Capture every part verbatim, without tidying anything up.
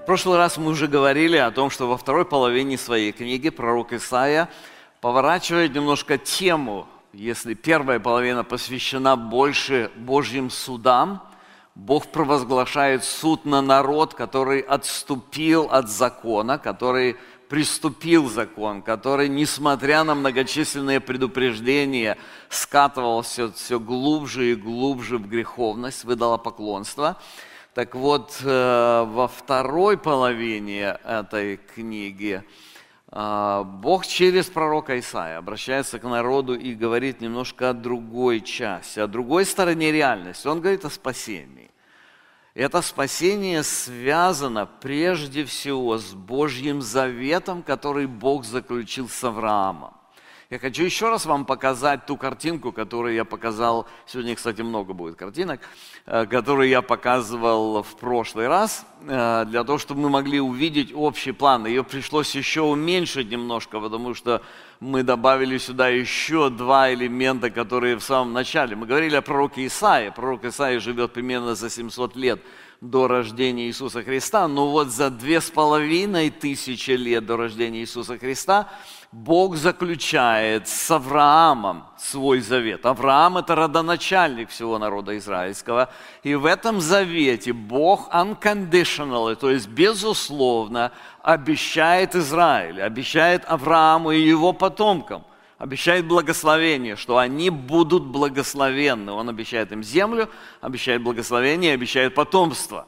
прошлый раз мы уже говорили о том, что во второй половине своей книги пророк Исаия поворачивает немножко тему. Если первая половина посвящена больше Божьим судам, Бог провозглашает суд на народ, который отступил от закона, который приступил закон, который, несмотря на многочисленные предупреждения, скатывался все глубже и глубже в греховность, в идолопоклонство. Так вот, во второй половине этой книги Бог через пророка Исаия обращается к народу и говорит немножко о другой части, о другой стороне реальности. Он говорит о спасении. Это спасение связано прежде всего с Божьим заветом, который Бог заключил с Авраамом. Я хочу еще раз вам показать ту картинку, которую я показал, сегодня, кстати, много будет картинок, которую я показывал в прошлый раз, для того, чтобы мы могли увидеть общий план. Ее пришлось еще уменьшить немножко, потому что мы добавили сюда еще два элемента, которые в самом начале. Мы говорили о пророке Исаии. Пророк Исаия живет примерно за семьсот лет до рождения Иисуса Христа, но вот за две с половиной тысячи лет до рождения Иисуса Христа Бог заключает с Авраамом свой завет. Авраам – это родоначальник всего народа израильского. И в этом завете Бог unconditionally, то есть безусловно, обещает Израилю, обещает Аврааму и его потомкам, обещает благословение, что они будут благословенны. Он обещает им землю, обещает благословение, обещает потомство.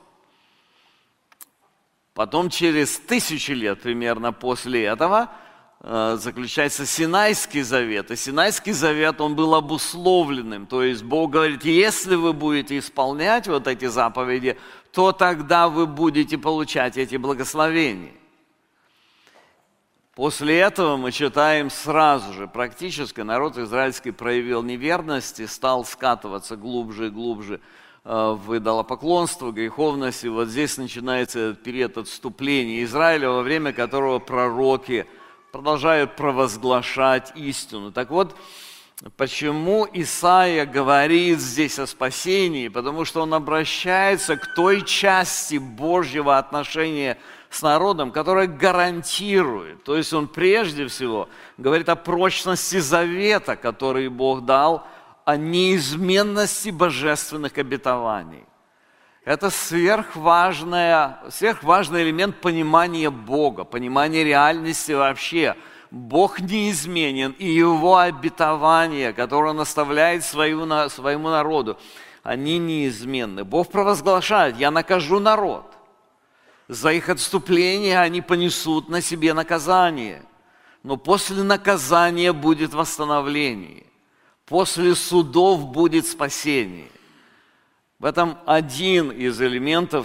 Потом через тысячи лет примерно после этого заключается Синайский завет. И Синайский завет, он был обусловленным. То есть Бог говорит, если вы будете исполнять вот эти заповеди, то тогда вы будете получать эти благословения. После этого мы читаем сразу же, практически народ израильский проявил неверность и стал скатываться глубже и глубже в идолопоклонство, греховность. И вот здесь начинается этот период отступления Израиля, во время которого пророки продолжают провозглашать истину. Так вот, почему Исаия говорит здесь о спасении? Потому что он обращается к той части Божьего отношения с народом, которая гарантирует. То есть он прежде всего говорит о прочности завета, который Бог дал, о неизменности божественных обетований. Это сверхважный, сверхважный элемент понимания Бога, понимания реальности вообще. Бог неизменен, и Его обетования, которые Он оставляет свою, своему народу, они неизменны. Бог провозглашает, я накажу народ. За их отступление они понесут на себе наказание. Но после наказания будет восстановление. После судов будет спасение. В этом один из элементов,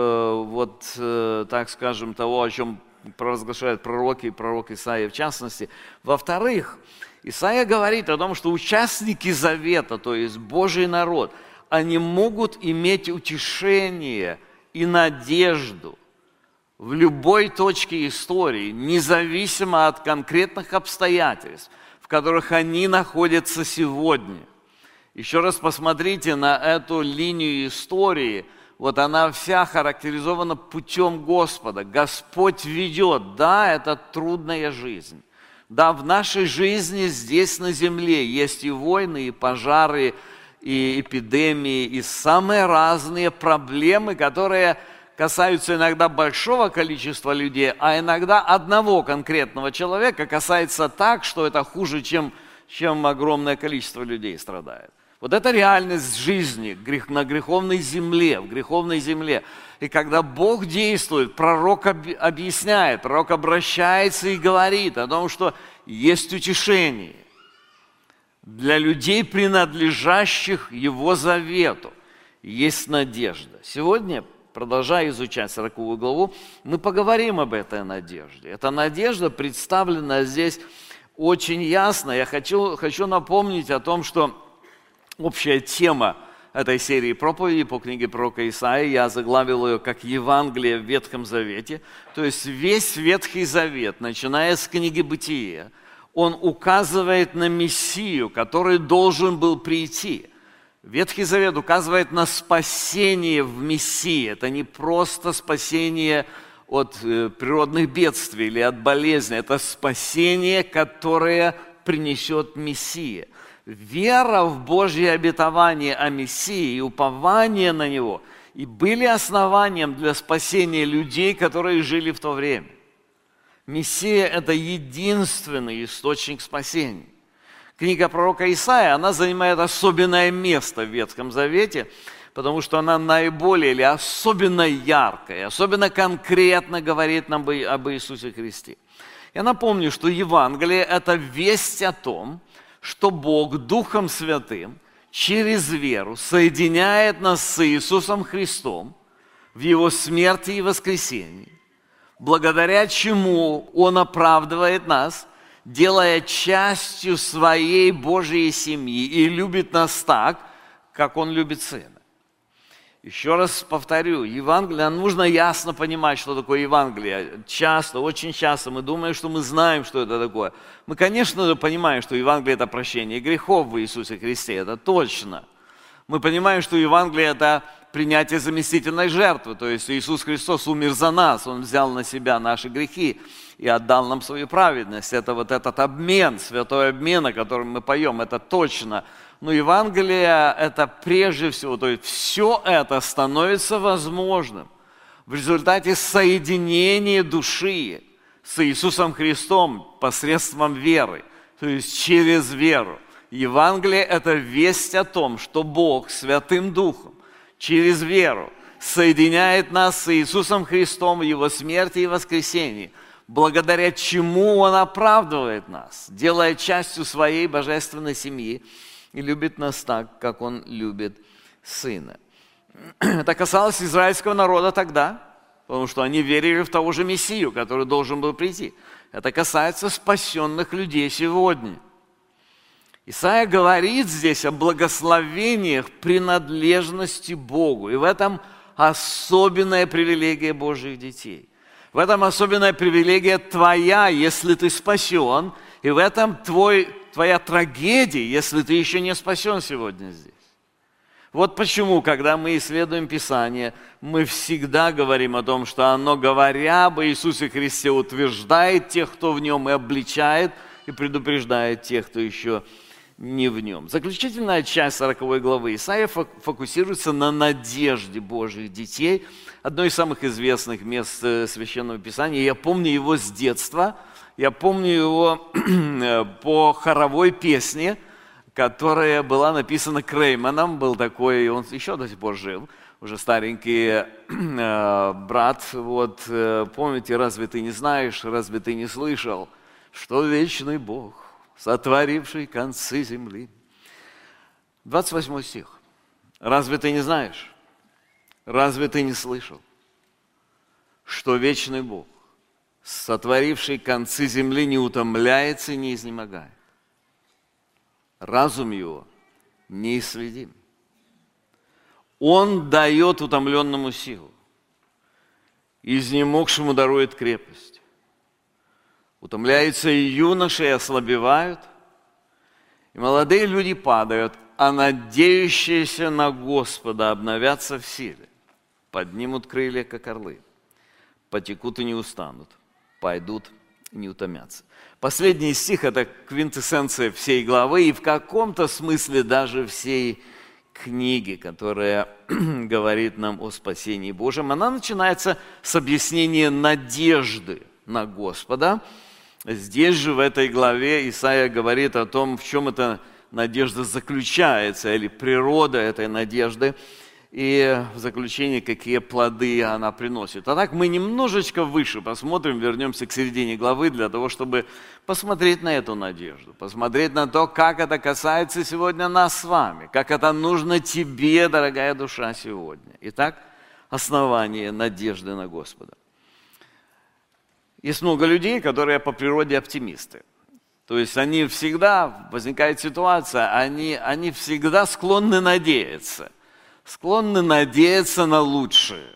вот так скажем, того, о чем провозглашают пророки и пророк Исаия в частности. Во-вторых, Исаия говорит о том, что участники завета, то есть Божий народ, они могут иметь утешение и надежду в любой точке истории, независимо от конкретных обстоятельств, в которых они находятся сегодня. Еще раз посмотрите на эту линию истории. Вот она вся характеризована путем Господа. Господь ведет. Да, это трудная жизнь. Да, в нашей жизни здесь на земле есть и войны, и пожары, и эпидемии, и самые разные проблемы, которые касаются иногда большого количества людей, а иногда одного конкретного человека касается так, что это хуже, чем, чем огромное количество людей страдает. Вот это реальность жизни на греховной земле, в греховной земле. И когда Бог действует, пророк объясняет, пророк обращается и говорит о том, что есть утешение для людей, принадлежащих Его завету. Есть надежда. Сегодня, продолжая изучать сороковую главу, мы поговорим об этой надежде. Эта надежда представлена здесь очень ясно. Я хочу, хочу напомнить о том, что общая тема этой серии проповедей по книге пророка Исаии, я заглавил ее как «Евангелие в Ветхом Завете». То есть весь Ветхий Завет, начиная с книги Бытия, он указывает на Мессию, который должен был прийти. Ветхий Завет указывает на спасение в Мессии. Это не просто спасение от природных бедствий или от болезни. Это спасение, которое принесет Мессия. Вера в Божье обетование о Мессии и упование на Него и были основанием для спасения людей, которые жили в то время. Мессия – это единственный источник спасения. Книга пророка Исаия, она занимает особенное место в Ветхом Завете, потому что она наиболее или особенно яркая, особенно конкретно говорит нам об Иисусе Христе. Я напомню, что Евангелие – это весть о том, что Бог Духом Святым через веру соединяет нас с Иисусом Христом в Его смерти и воскресении, благодаря чему Он оправдывает нас, делая частью своей Божьей семьи и любит нас так, как Он любит Сына. Еще раз повторю, Евангелие, нужно ясно понимать, что такое Евангелие. Часто, очень часто мы думаем, что мы знаем, что это такое. Мы, конечно, понимаем, что Евангелие – это прощение грехов в Иисусе Христе, это точно. Мы понимаем, что Евангелие – это принятие заместительной жертвы, то есть Иисус Христос умер за нас, Он взял на себя наши грехи и отдал нам свою праведность. Это вот этот обмен, святой обмен, о котором мы поем, это точно. Но Евангелие – это прежде всего, то есть все это становится возможным в результате соединения души с Иисусом Христом посредством веры, то есть через веру. Евангелие – это весть о том, что Бог Святым Духом через веру соединяет нас с Иисусом Христом в Его смерти и воскресении, благодаря чему Он оправдывает нас, делая частью своей божественной семьи, и любит нас так, как Он любит Сына. Это касалось израильского народа тогда, потому что они верили в того же Мессию, который должен был прийти. Это касается спасенных людей сегодня. Исайя говорит здесь о благословениях принадлежности Богу. И в этом особенная привилегия Божьих детей. В этом особенная привилегия твоя, если ты спасен. И в этом твой, твоя трагедия, если ты еще не спасен сегодня здесь. Вот почему, когда мы исследуем Писание, мы всегда говорим о том, что оно, говоря об Иисусе Христе, утверждает тех, кто в нем, и обличает, и предупреждает тех, кто еще не в нем. Заключительная часть сороковой главы Исаия фокусируется на надежде Божьих детей. Одно из самых известных мест Священного Писания. Я помню его с детства. Я помню его по хоровой песне, которая была написана Крейманом. Был такой, он еще до сих пор жив, уже старенький брат. Вот, помните, разве ты не знаешь, разве ты не слышал, что вечный Бог, сотворивший концы земли. двадцать восьмой стих. Разве ты не знаешь, разве ты не слышал, что вечный Бог, сотворивший концы земли, не утомляется и не изнемогает? Разум его неисследим. Он дает утомленному силу, изнемогшему дарует крепость. Утомляются и юноши, и ослабевают, и молодые люди падают, а надеющиеся на Господа обновятся в силе, поднимут крылья, как орлы, потекут и не устанут, пойдут и не утомятся. Последний стих – это квинтэссенция всей главы и в каком-то смысле даже всей книги, которая говорит нам о спасении Божьем. Она начинается с объяснения надежды на Господа. Здесь же, в этой главе, Исаия говорит о том, в чем эта надежда заключается, или природа этой надежды, и в заключении, какие плоды она приносит. А так мы немножечко выше посмотрим, вернемся к середине главы, для того, чтобы посмотреть на эту надежду, посмотреть на то, как это касается сегодня нас с вами, как это нужно тебе, дорогая душа, сегодня. Итак, основание надежды на Господа. Есть много людей, которые по природе оптимисты. То есть они всегда, возникает ситуация, они, они всегда склонны надеяться. Склонны надеяться на лучшее.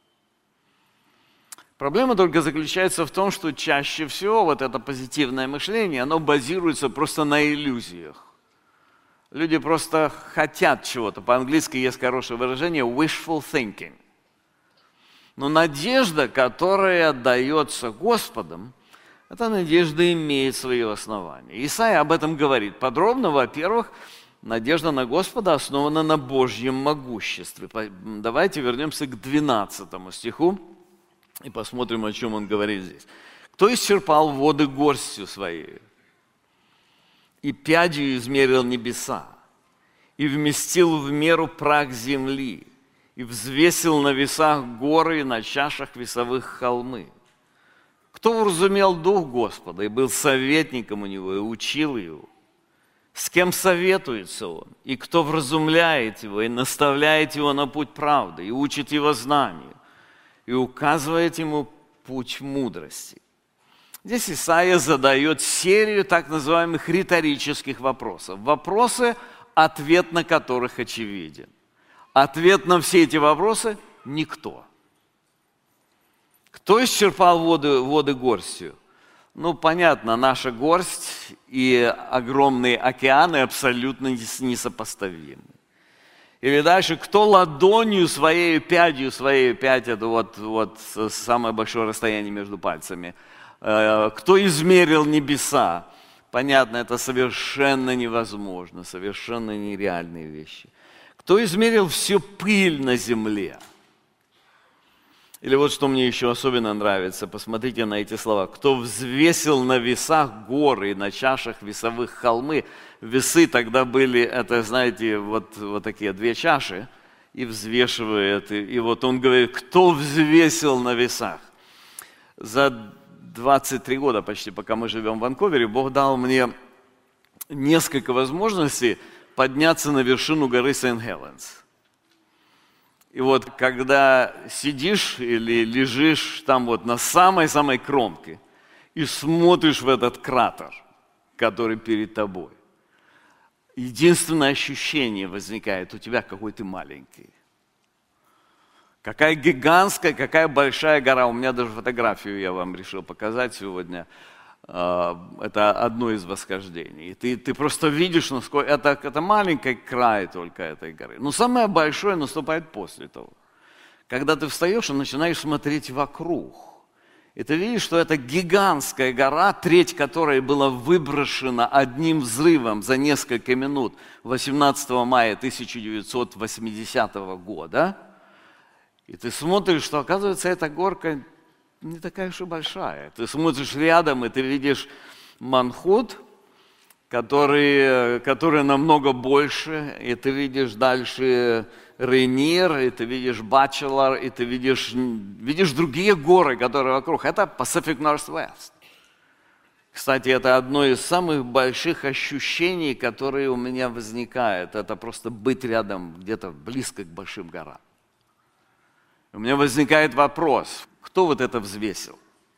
Проблема только заключается в том, что чаще всего вот это позитивное мышление, оно базируется просто на иллюзиях. Люди просто хотят чего-то. По-английски есть хорошее выражение wishful thinking. Но надежда, которая дается Господом, эта надежда имеет свое основание. Исайя об этом говорит подробно. Во-первых, надежда на Господа основана на Божьем могуществе. Давайте вернемся к двенадцатому стиху и посмотрим, о чем он говорит здесь. «Кто исчерпал воды горстью своей, и пядью измерил небеса, и вместил в меру прах земли, и взвесил на весах горы и на чашах весовых холмы? Кто вразумел дух Господа и был советником у него, и учил его? С кем советуется он, и кто вразумляет его, и наставляет его на путь правды, и учит его знанию, и указывает ему путь мудрости?» Здесь Исайя задает серию так называемых риторических вопросов. Вопросы, ответ на которых очевиден. Ответ на все эти вопросы – никто. Кто исчерпал воды, воды горстью? Ну, понятно, наша горсть и огромные океаны абсолютно несопоставимы. Или дальше, кто ладонью своей, пядью своей, пять – это вот, вот самое большое расстояние между пальцами. Кто измерил небеса? Понятно, это совершенно невозможно, совершенно нереальные вещи. Кто измерил всю пыль на земле? Или вот что мне еще особенно нравится, посмотрите на эти слова. Кто взвесил на весах горы и на чашах весовых холмы? Весы тогда были, это, знаете, вот, вот такие две чаши, и взвешивает. И, и вот он говорит, кто взвесил на весах? За двадцать три года почти, пока мы живем в Ванкувере, Бог дал мне несколько возможностей подняться на вершину горы Сент-Хеленс. И вот когда сидишь или лежишь там вот на самой-самой кромке и смотришь в этот кратер, который перед тобой, единственное ощущение возникает у тебя, какой ты маленький. Какая гигантская, какая большая гора. У меня даже фотографию я вам решил показать сегодня. Это одно из восхождений. Ты, ты просто видишь, насколько это, это маленький край только этой горы. Но самое большое наступает после того. Когда ты встаешь и начинаешь смотреть вокруг. И ты видишь, что это гигантская гора, треть которой была выброшена одним взрывом за несколько минут восемнадцатого мая тысяча девятьсот восьмидесятого года. И ты смотришь, что, оказывается, эта горка не такая уж и большая. Ты смотришь рядом, и ты видишь Манхут, который, который намного больше, и ты видишь дальше Рейнир, и ты видишь Бачелор, и ты видишь, видишь другие горы, которые вокруг. Это Pacific Northwest. Кстати, это одно из самых больших ощущений, которые у меня возникают. Это просто быть рядом, где-то близко к большим горам. У меня возникает вопрос, кто вот это взвесил?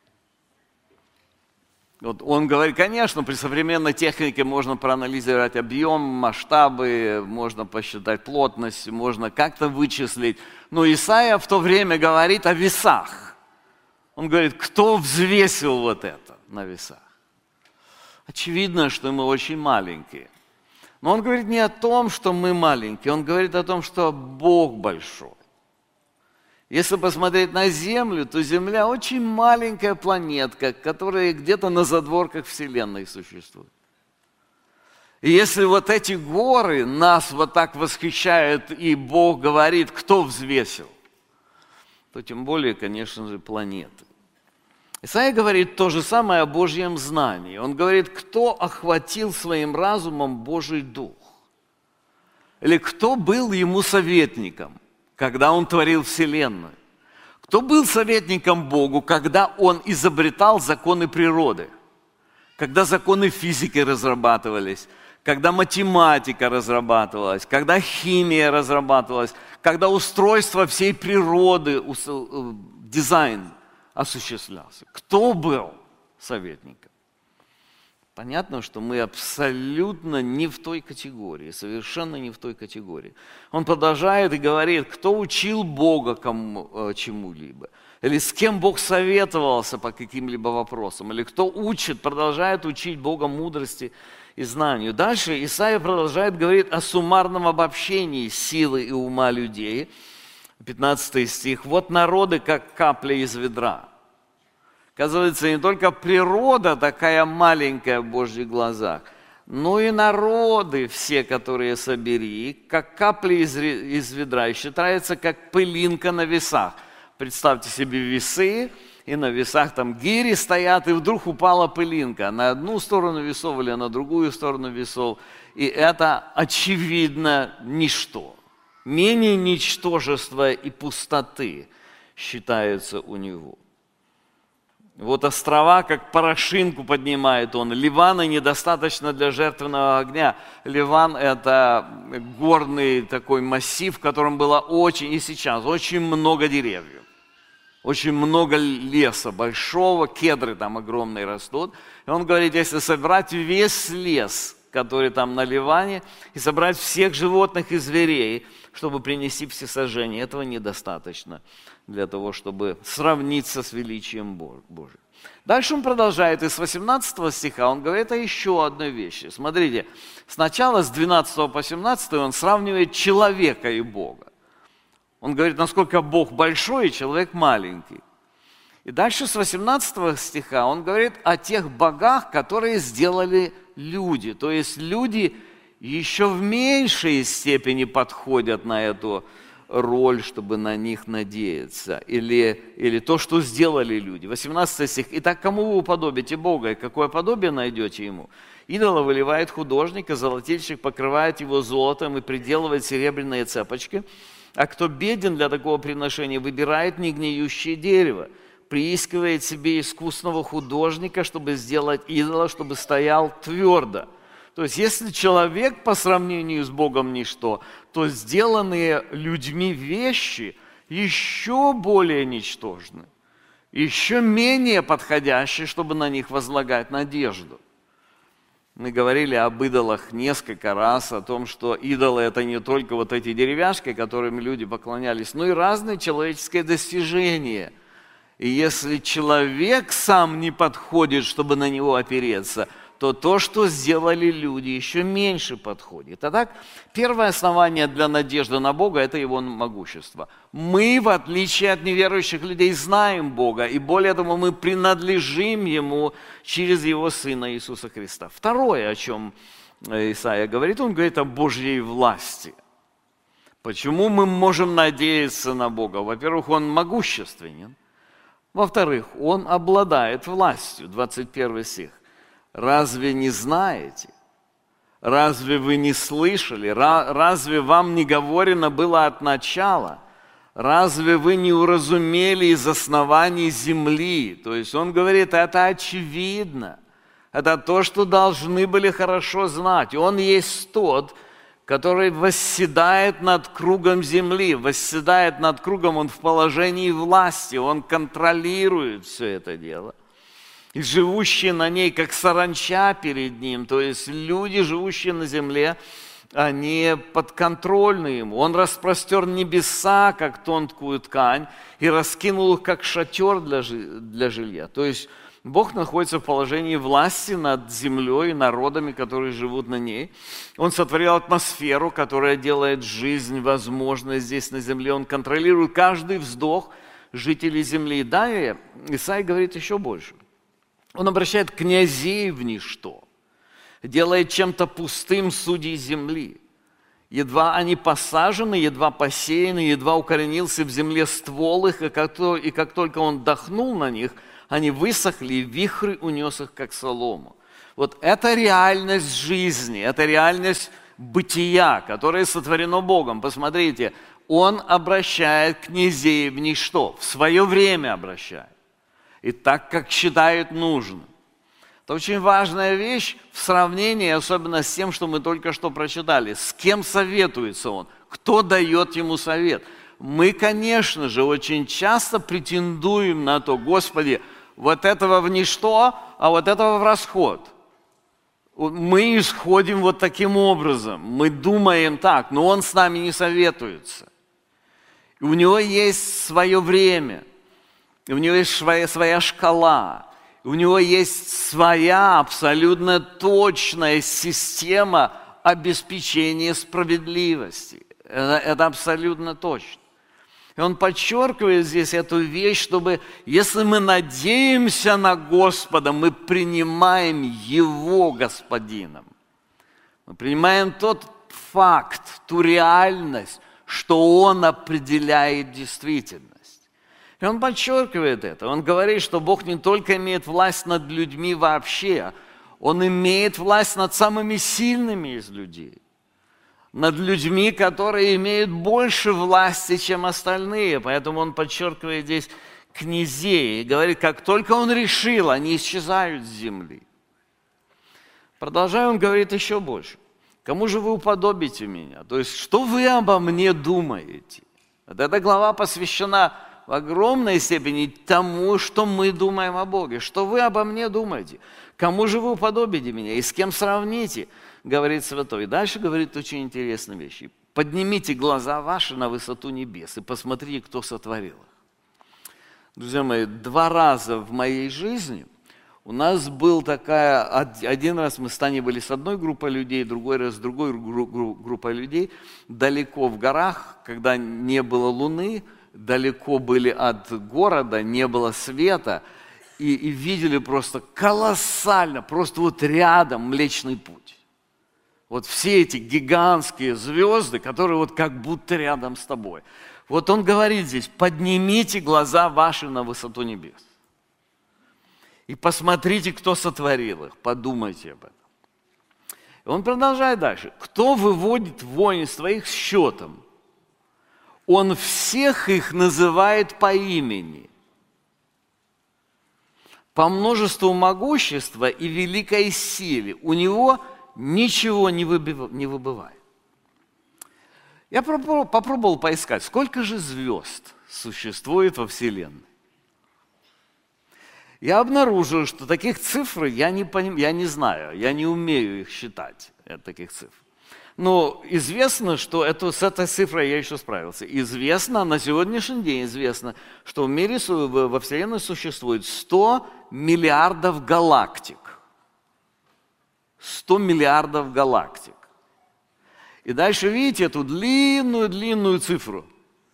Вот он говорит, конечно, при современной технике можно проанализировать объем, масштабы, можно посчитать плотность, можно как-то вычислить. Но Исайя в то время говорит о весах. Он говорит, кто взвесил вот это на весах? Очевидно, что мы очень маленькие. Но он говорит не о том, что мы маленькие, он говорит о том, что Бог большой. Если посмотреть на Землю, то Земля очень маленькая планетка, которая где-то на задворках Вселенной существует. И если вот эти горы нас вот так восхищают, и Бог говорит, кто взвесил, то тем более, конечно же, планеты. Исайя говорит то же самое о Божьем знании. Он говорит, кто охватил своим разумом Божий Дух? Или кто был ему советником, когда он творил Вселенную? Кто был советником Богу, когда он изобретал законы природы? Когда законы физики разрабатывались, когда математика разрабатывалась, когда химия разрабатывалась, когда устройство всей природы, дизайн осуществлялся. Кто был советником? Понятно, что мы абсолютно не в той категории, совершенно не в той категории. Он продолжает и говорит, кто учил Бога кому, чему-либо, или с кем Бог советовался по каким-либо вопросам, или кто учит, продолжает учить Бога мудрости и знанию. Дальше Исайя продолжает говорить о суммарном обобщении силы и ума людей, пятнадцатый стих. «Вот народы, как капля из ведра». Оказывается, не только природа такая маленькая в Божьих глазах, но и народы все, которые собери, как капли из, из ведра, и считается как пылинка на весах. Представьте себе весы, и на весах там гири стоят, и вдруг упала пылинка на одну сторону весов или на другую сторону весов. И это, очевидно, ничто. Менее ничтожества и пустоты считается у него. Вот острова, как порошинку поднимает он. Ливана недостаточно для жертвенного огня. Ливан – это горный такой массив, в котором было очень, и сейчас, очень много деревьев. Очень много леса большого, кедры там огромные растут. И он говорит, если собрать весь лес, который там на Ливане, и собрать всех животных и зверей, чтобы принести всесожжение, этого недостаточно для того, чтобы сравниться с величием Божьим. Дальше он продолжает, и с восемнадцатого стиха он говорит о еще одной вещи. Смотрите, сначала с двенадцатого по семнадцатый он сравнивает человека и Бога. Он говорит, насколько Бог большой и человек маленький. И дальше с восемнадцатого стиха он говорит о тех богах, которые сделали люди. То есть люди еще в меньшей степени подходят на эту роль, чтобы на них надеяться. Или, или то, что сделали люди. восемнадцатый стих. «Итак, кому вы уподобите Бога, и какое подобие найдете Ему? Идола выливает художник, и золотильщик покрывает его золотом и приделывает серебряные цепочки. А кто беден для такого приношения, выбирает негниющее дерево, приискивает себе искусного художника, чтобы сделать идола, чтобы стоял твердо». То есть, если человек по сравнению с Богом ничто, то сделанные людьми вещи еще более ничтожны, еще менее подходящие, чтобы на них возлагать надежду. Мы говорили об идолах несколько раз, о том, что идолы – это не только вот эти деревяшки, которым люди поклонялись, но и разные человеческие достижения. И если человек сам не подходит, чтобы на него опереться, то то, что сделали люди, еще меньше подходит. А так, первое основание для надежды на Бога – это Его могущество. Мы, в отличие от неверующих людей, знаем Бога, и более того, мы принадлежим Ему через Его Сына Иисуса Христа. Второе, о чем Исаия говорит, он говорит о Божьей власти. Почему мы можем надеяться на Бога? Во-первых, Он могущественен. Во-вторых, Он обладает властью. двадцать первый стих. «Разве не знаете? Разве вы не слышали? Разве вам не говорено было от начала? Разве вы не уразумели из оснований земли?» То есть он говорит, это очевидно. Это то, что должны были хорошо знать. Он есть тот, который восседает над кругом земли. Восседает над кругом, он в положении власти, он контролирует все это дело. И живущие на ней, как саранча перед ним, то есть люди, живущие на земле, они подконтрольны ему. Он распростер небеса, как тонкую ткань, и раскинул их, как шатер для, для жилья. То есть Бог находится в положении власти над землей и народами, которые живут на ней. Он сотворил атмосферу, которая делает жизнь возможной здесь на земле. Он контролирует каждый вздох жителей земли. И далее Исаия говорит еще больше. Он обращает князей в ничто, делает чем-то пустым судей земли. Едва они посажены, едва посеяны, едва укоренился в земле ствол их, и как, то, и как только он дохнул на них, они высохли, и вихрь унес их, как солому. Вот это реальность жизни, это реальность бытия, которое сотворено Богом. Посмотрите, Он обращает князей в ничто, в свое время обращает. И так, как считает нужным. Это очень важная вещь в сравнении, особенно с тем, что мы только что прочитали. С кем советуется он? Кто дает ему совет? Мы, конечно же, очень часто претендуем на то, Господи, вот этого в ничто, а вот этого в расход. Мы исходим вот таким образом. Мы думаем так, но он с нами не советуется. И у него есть свое время. И у него есть своя, своя шкала, у него есть своя абсолютно точная система обеспечения справедливости. Это, это абсолютно точно. И он подчеркивает здесь эту вещь, чтобы, если мы надеемся на Господа, мы принимаем Его Господином. Мы принимаем тот факт, ту реальность, что Он определяет действительность. И он подчеркивает это. Он говорит, что Бог не только имеет власть над людьми вообще, Он имеет власть над самыми сильными из людей. Над людьми, которые имеют больше власти, чем остальные. Поэтому он подчеркивает здесь князей и говорит, как только он решил, они исчезают с земли. Продолжая, он говорит еще больше. Кому же вы уподобите меня? То есть, что вы обо мне думаете? Вот эта глава посвящена в огромной степени тому, что мы думаем о Боге. Что вы обо мне думаете? Кому же вы уподобите меня? И с кем сравните? Говорит святой. И дальше говорит очень интересные вещи. Поднимите глаза ваши на высоту небес и посмотрите, кто сотворил их. Друзья мои, два раза в моей жизни у нас был такая, один раз мы с Таней были с одной группой людей, другой раз с другой группой людей, далеко в горах, когда не было луны, далеко были от города, не было света, и, и видели просто колоссально, просто вот рядом Млечный Путь. Вот все эти гигантские звезды, которые вот как будто рядом с тобой. Вот он говорит здесь, поднимите глаза ваши на высоту небес. И посмотрите, кто сотворил их, подумайте об этом. И он продолжает дальше. Кто выводит воинство их счетом? Он всех их называет по имени. По множеству могущества и великой силе. У него ничего не выбывает. Я попробовал поискать, сколько же звезд существует во Вселенной. Я обнаружил, что таких цифр я не, поним... я не знаю, я не умею их считать, таких цифр. Но известно, что это, с этой цифрой я еще справился. Известно, на сегодняшний день известно, что в мире, во Вселенной существует сто миллиардов галактик. сто миллиардов галактик. И дальше видите эту длинную-длинную цифру.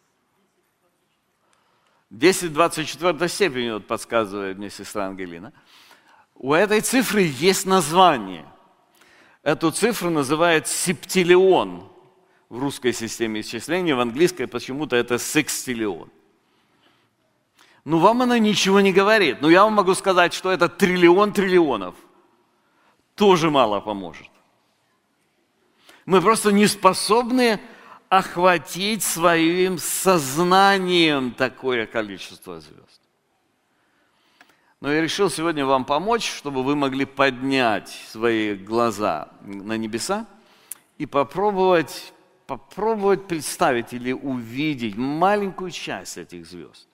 десять в двадцать четвёртой степени, вот подсказывает мне сестра Ангелина. У этой цифры есть название. Эту цифру называют септиллион в русской системе исчисления, в английской почему-то это секстиллион. Ну, вам она ничего не говорит. Но я вам могу сказать, что это триллион триллионов. Тоже мало поможет. Мы просто не способны охватить своим сознанием такое количество звезд. Но я решил сегодня вам помочь, чтобы вы могли поднять свои глаза на небеса и попробовать, попробовать представить или увидеть маленькую часть этих звезд.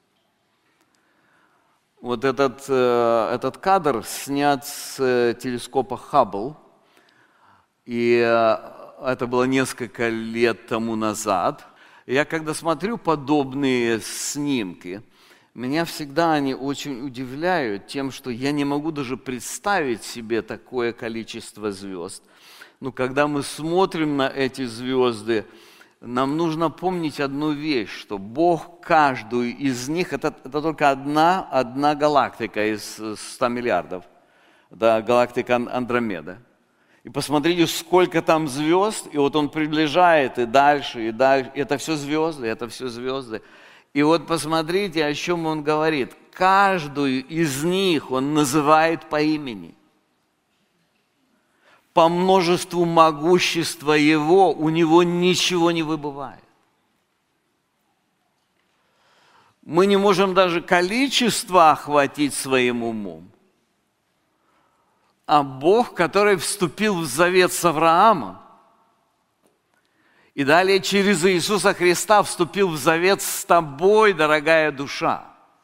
Вот этот, э, этот кадр снят с э, телескопа Хаббл, и э, это было несколько лет тому назад. И я когда смотрю подобные снимки, меня всегда они очень удивляют тем, что я не могу даже представить себе такое количество звезд. Но когда мы смотрим на эти звезды, нам нужно помнить одну вещь, что Бог каждую из них, это, это только одна, одна галактика из ста миллиардов, это галактика Андромеда. И посмотрите, сколько там звезд, и вот он приближает и дальше, и дальше. И это все звезды, это все звезды. И вот посмотрите, о чем он говорит. Каждую из них он называет по имени. По множеству могущества его у него ничего не выбывает. Мы не можем даже количество охватить своим умом. А Бог, который вступил в завет с Авраамом, и далее через Иисуса Христа вступил в завет с тобой, дорогая душа.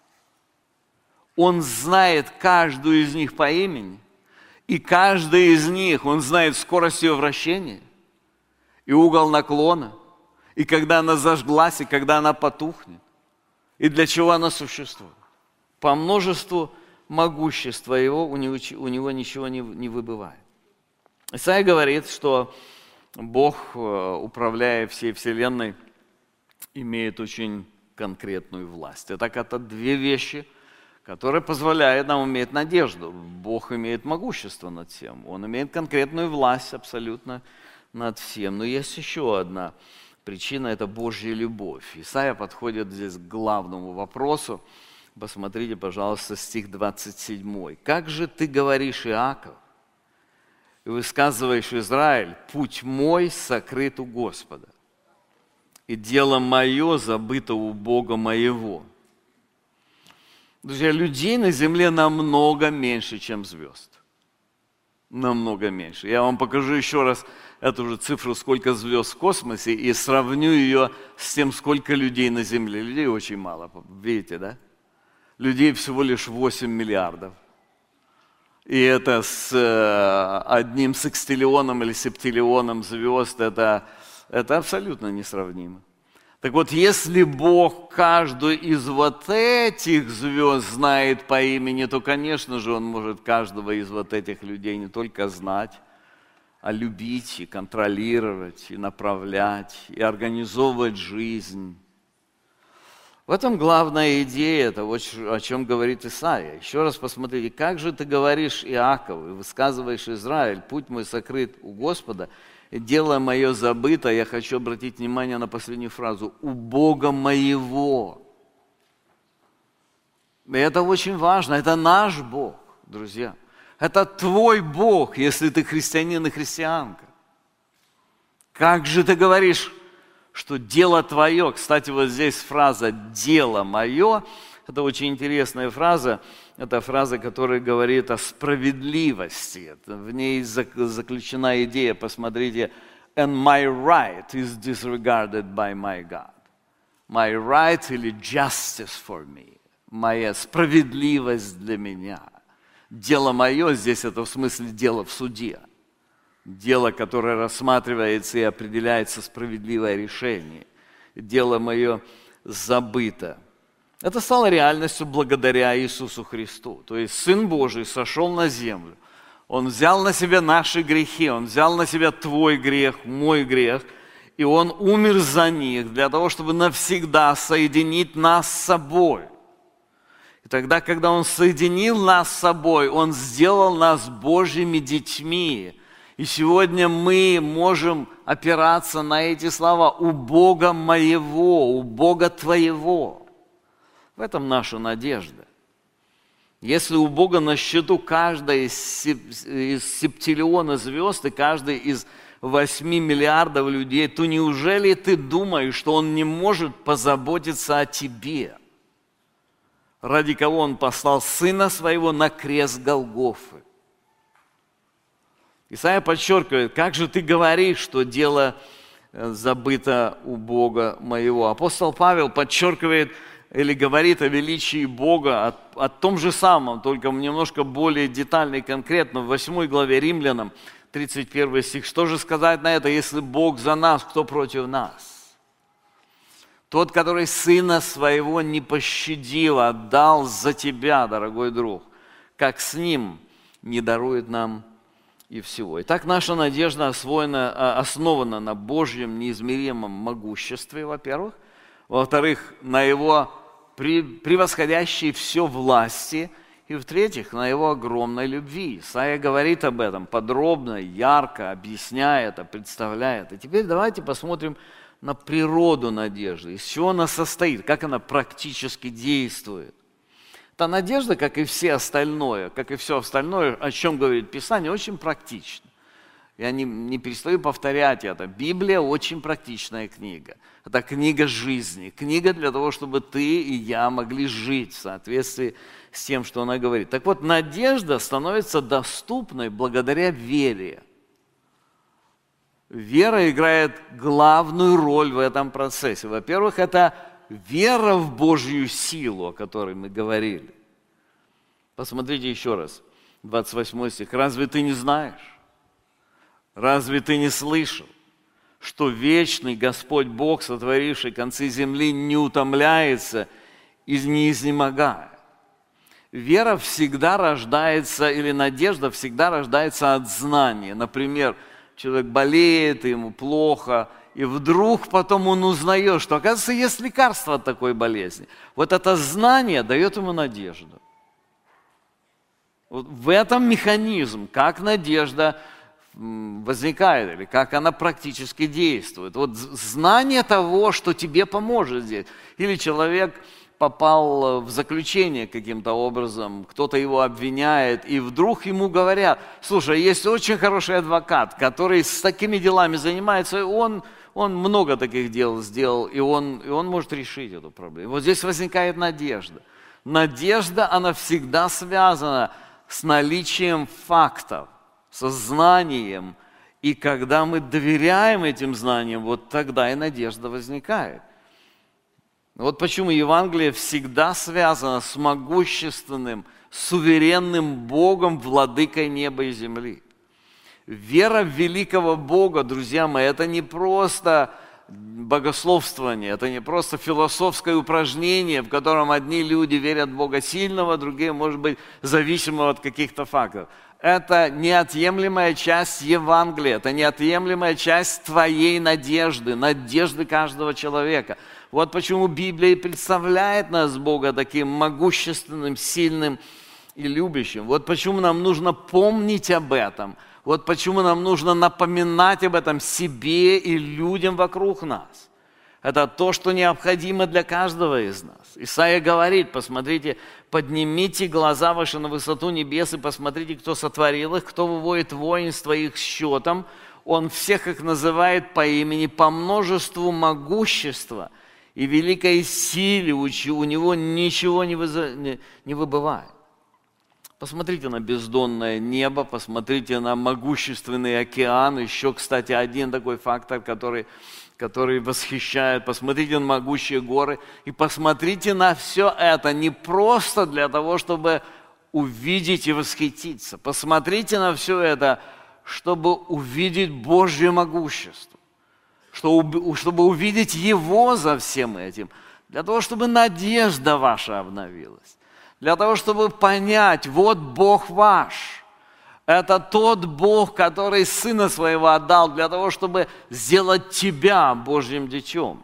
Он знает каждую из них по имени, и каждая из них, он знает скорость ее вращения, и угол наклона, и когда она зажглась, и когда она потухнет, и для чего она существует. По множеству могущества его у него, у него ничего не, не выбывает. Исайя говорит, что Бог, управляя всей вселенной, имеет очень конкретную власть. Итак, это две вещи, которые позволяют нам иметь надежду. Бог имеет могущество над всем, Он имеет конкретную власть абсолютно над всем. Но есть еще одна причина – это Божья любовь. Исайя подходит здесь к главному вопросу. Посмотрите, пожалуйста, стих двадцать семь. «Как же ты говоришь, Иаков, и высказываешь, Израиль, путь мой сокрыт у Господа, и дело мое забыто у Бога моего». Друзья, людей на земле намного меньше, чем звезд. Намного меньше. Я вам покажу еще раз эту же цифру, сколько звезд в космосе, и сравню ее с тем, сколько людей на земле. Людей очень мало, видите, да? Людей всего лишь восемь миллиардов. И это с одним секстиллионом или септиллионом звезд, это, это абсолютно несравнимо. Так вот, если Бог каждую из вот этих звезд знает по имени, то, конечно же, Он может каждого из вот этих людей не только знать, а любить и контролировать, и направлять, и организовывать жизнь. В этом главная идея того, о чем говорит Исайя. Еще раз посмотрите, как же ты говоришь, Иаков, и высказываешь, Израиль, путь мой сокрыт у Господа, и дело мое забыто. Я хочу обратить внимание на последнюю фразу. У Бога моего. И это очень важно. Это наш Бог, друзья. Это твой Бог, если ты христианин и христианка. Как же ты говоришь, что дело твое, кстати, вот здесь фраза «дело мое», это очень интересная фраза, это фраза, которая говорит о справедливости, в ней заключена идея, посмотрите, «and my right is disregarded by my God». My right или justice for me, моя справедливость для меня. Дело мое, здесь это в смысле дело в суде. Дело, которое рассматривается и определяется справедливое решение. Дело мое забыто. Это стало реальностью благодаря Иисусу Христу. То есть Сын Божий сошел на землю. Он взял на себя наши грехи, Он взял на себя твой грех, мой грех, и Он умер за них для того, чтобы навсегда соединить нас с собой. И тогда, когда Он соединил нас с собой, Он сделал нас Божьими детьми. И сегодня мы можем опираться на эти слова «у Бога моего», «у Бога твоего». В этом наша надежда. Если у Бога на счету каждая из септиллиона звезд и каждый из восьми миллиардов людей, то неужели ты думаешь, что Он не может позаботиться о тебе? Ради кого Он послал Сына Своего на крест Голгофы? Исайя подчеркивает, как же ты говоришь, что дело забыто у Бога моего. Апостол Павел подчеркивает или говорит о величии Бога, о, о том же самом, только немножко более детально и конкретно. В восьмой главе Римлянам, тридцать первый стих. Что же сказать на это, если Бог за нас, кто против нас? Тот, который Сына Своего не пощадил, отдал за тебя, дорогой друг, как с Ним не дарует нам и всего. Итак, наша надежда освоена, основана на Божьем неизмеримом могуществе, во-первых. Во-вторых, на Его превосходящей все власти. И в-третьих, на Его огромной любви. Исайя говорит об этом подробно, ярко, объясняет, представляет. И теперь давайте посмотрим на природу надежды. Из чего она состоит, как она практически действует. Та надежда, как и все остальное, как и все остальное, о чем говорит Писание, очень практично. Я не, не перестаю повторять это. Библия очень практичная книга. Это книга жизни. Книга для того, чтобы ты и я могли жить в соответствии с тем, что она говорит. Так вот, надежда становится доступной благодаря вере. Вера играет главную роль в этом процессе. Во-первых, это вера в Божью силу, о которой мы говорили. Посмотрите еще раз, двадцать восьмой стих. «Разве ты не знаешь? Разве ты не слышал, что вечный Господь Бог, сотворивший концы земли, не утомляется и не изнемогает?» Вера всегда рождается, или надежда всегда рождается от знания. Например, человек болеет, ему плохо, и вдруг потом он узнает, что, оказывается, есть лекарство от такой болезни. Вот это знание дает ему надежду. Вот в этом механизм, как надежда возникает, или как она практически действует. Вот знание того, что тебе поможет здесь. Или человек попал в заключение каким-то образом, кто-то его обвиняет, и вдруг ему говорят: слушай, есть очень хороший адвокат, который с такими делами занимается, и он, он много таких дел сделал, и он, и он может решить эту проблему. Вот здесь возникает надежда. Надежда, она всегда связана с наличием фактов, со знанием, и когда мы доверяем этим знаниям, вот тогда и надежда возникает. Вот почему Евангелие всегда связано с могущественным, суверенным Богом, владыкой неба и земли. Вера в великого Бога, друзья мои, это не просто богословствование, это не просто философское упражнение, в котором одни люди верят в Бога сильного, другие, может быть, зависимого от каких-то фактов. Это неотъемлемая часть Евангелия, это неотъемлемая часть твоей надежды, надежды каждого человека. Вот почему Библия и представляет нас Бога таким могущественным, сильным и любящим. Вот почему нам нужно помнить об этом. Вот почему нам нужно напоминать об этом себе и людям вокруг нас. Это то, что необходимо для каждого из нас. Исайя говорит: посмотрите, поднимите глаза ваши на высоту небес и посмотрите, кто сотворил их, кто выводит воинство их счетом. Он всех их называет по имени, по множеству могущества и великой силе, у него ничего не, выза... не выбывает. Посмотрите на бездонное небо, посмотрите на могущественный океан. Еще, кстати, один такой фактор, который, который восхищает. Посмотрите на могучие горы и посмотрите на все это не просто для того, чтобы увидеть и восхититься. Посмотрите на все это, чтобы увидеть Божье могущество, чтобы увидеть Его за всем этим, для того, чтобы надежда ваша обновилась. Для того, чтобы понять, вот Бог ваш. Это тот Бог, который Сына Своего отдал для того, чтобы сделать тебя Божьим детем.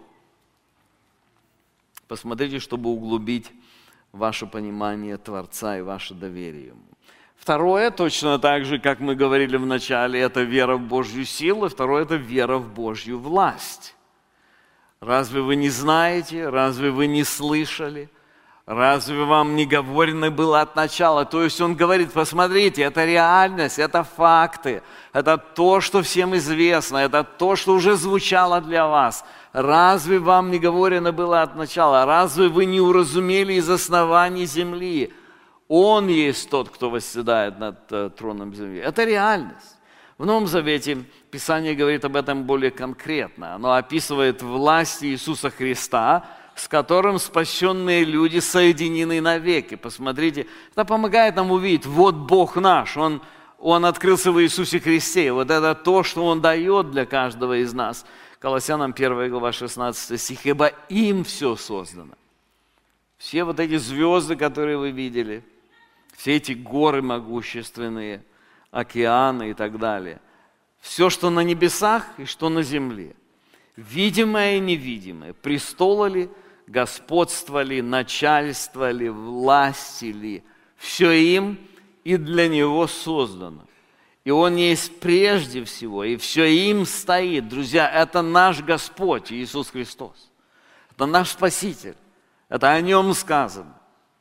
Посмотрите, чтобы углубить ваше понимание Творца и ваше доверие Ему. Второе, точно так же, как мы говорили в начале, это вера в Божью силу. Второе, это вера в Божью власть. Разве вы не знаете? Разве вы не слышали? Разве вам не говорено было от начала? То есть он говорит: посмотрите, это реальность, это факты, это то, что всем известно, это то, что уже звучало для вас. Разве вам не говорено было от начала? Разве вы не уразумели из оснований земли? Он есть тот, кто восседает над uh, троном земли. Это реальность. В Новом Завете Писание говорит об этом более конкретно. Оно описывает власть Иисуса Христа, с которым спасенные люди соединены навеки. Посмотрите, это помогает нам увидеть: вот Бог наш, Он, Он открылся в Иисусе Христе. Вот это то, что Он дает для каждого из нас. Колоссянам первая глава шестнадцатый стих: «Ибо им все создано». Все вот эти звезды, которые вы видели, все эти горы могущественные, океаны и так далее. Все, что на небесах и что на земле. Видимое и невидимое, престолы ли, господство ли, начальство ли, власть ли, все им и для Него создано. И Он есть прежде всего, и все им стоит. Друзья, это наш Господь Иисус Христос. Это наш Спаситель. Это о Нем сказано.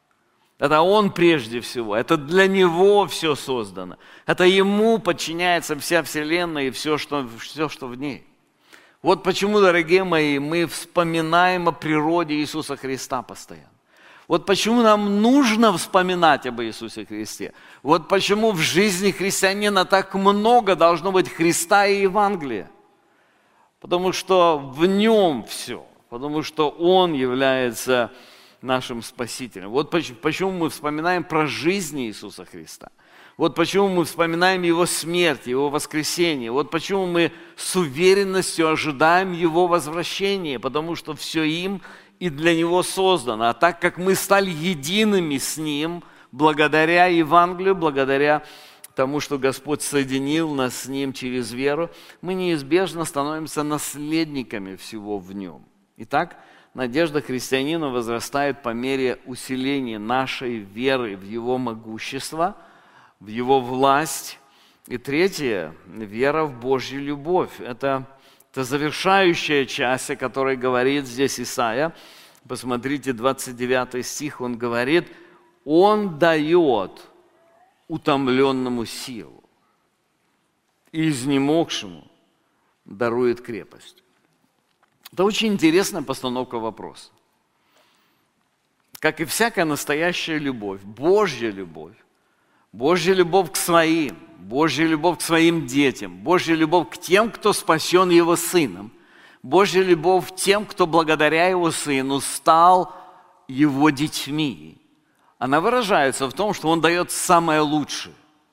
Это Он прежде всего. Это для Него все создано. Это Ему подчиняется вся вселенная и все, что, все, что в ней. Вот почему, дорогие мои, мы вспоминаем о природе Иисуса Христа постоянно. Вот почему нам нужно вспоминать об Иисусе Христе. Вот почему в жизни христианина так много должно быть Христа и Евангелия. Потому что в Нем все. Потому что Он является нашим Спасителем. Вот почему мы вспоминаем про жизнь Иисуса Христа. Вот почему мы вспоминаем Его смерть, Его воскресение. Вот почему мы с уверенностью ожидаем Его возвращения, потому что все им и для Него создано. А так как мы стали едиными с Ним, благодаря Евангелию, благодаря тому, что Господь соединил нас с Ним через веру, мы неизбежно становимся наследниками всего в Нем. Итак, надежда христианина возрастает по мере усиления нашей веры в Его могущество, в Его власть. И третье – вера в Божью любовь. Это, это завершающая часть, о которой говорит здесь Исайя. Посмотрите, двадцать девятый стих, он говорит: «Он дает утомленному силу, и изнемогшему дарует крепость». Это очень интересная постановка вопроса. Как и всякая настоящая любовь, Божья любовь, Божья любовь к своим, Божья любовь к своим детям, Божья любовь к тем, кто спасен Его Сыном, Божья любовь к тем, кто благодаря Его Сыну стал Его детьми. Она выражается в том, что Он дает самое лучшее.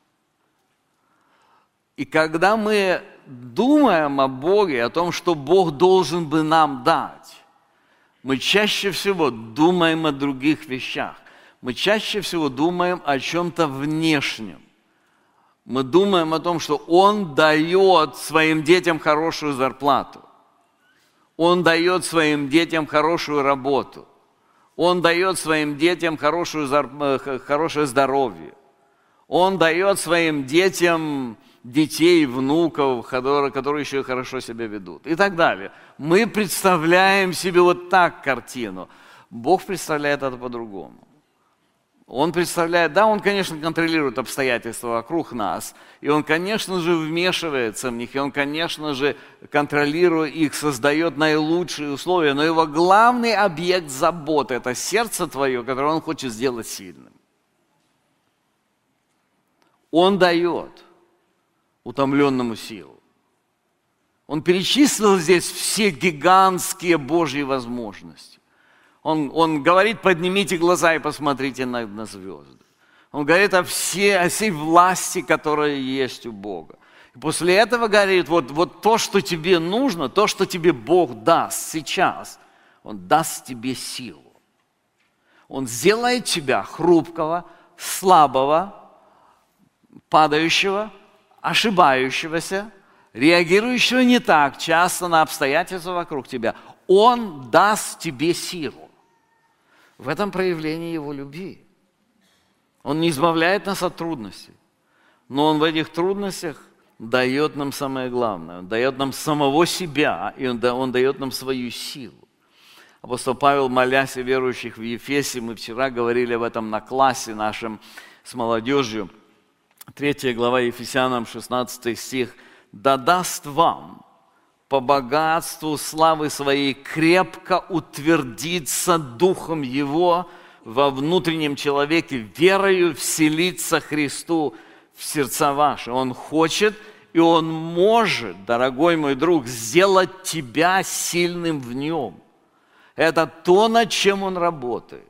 И когда мы думаем о Боге, о том, что Бог должен бы нам дать, мы чаще всего думаем о других вещах. Мы чаще всего думаем о чем-то внешнем. Мы думаем о том, что Он дает своим детям хорошую зарплату. Он дает своим детям хорошую работу. Он дает своим детям хорошую, хорошее здоровье. Он дает своим детям детей, внуков, которые, которые еще хорошо себя ведут. И так далее. Мы представляем себе вот так картину. Бог представляет это по-другому. Он представляет, да, Он, конечно, контролирует обстоятельства вокруг нас, и Он, конечно же, вмешивается в них, и Он, конечно же, контролируя их, создает наилучшие условия, но Его главный объект заботы – это сердце твое, которое Он хочет сделать сильным. Он дает утомленному силу. Он перечислил здесь все гигантские Божьи возможности. Он, он говорит: поднимите глаза и посмотрите на, на звезды. Он говорит о, все, о всей власти, которая есть у Бога. И после этого говорит: вот, вот то, что тебе нужно, то, что тебе Бог даст сейчас, Он даст тебе силу. Он сделает тебя хрупкого, слабого, падающего, ошибающегося, реагирующего не так часто на обстоятельства вокруг тебя. Он даст тебе силу. В этом проявлении Его любви. Он не избавляет нас от трудностей, но Он в этих трудностях дает нам самое главное. Он дает нам самого себя, и Он, он дает нам свою силу. Апостол Павел, молясь о верующих в Ефесе, мы вчера говорили об этом на классе нашем с молодежью, третья глава Ефесянам, шестнадцатый стих: «Да даст вам по богатству славы своей крепко утвердиться Духом Его во внутреннем человеке, верою вселиться Христу в сердца ваши». Он хочет и Он может, дорогой мой друг, сделать тебя сильным в Нем. Это то, над чем Он работает.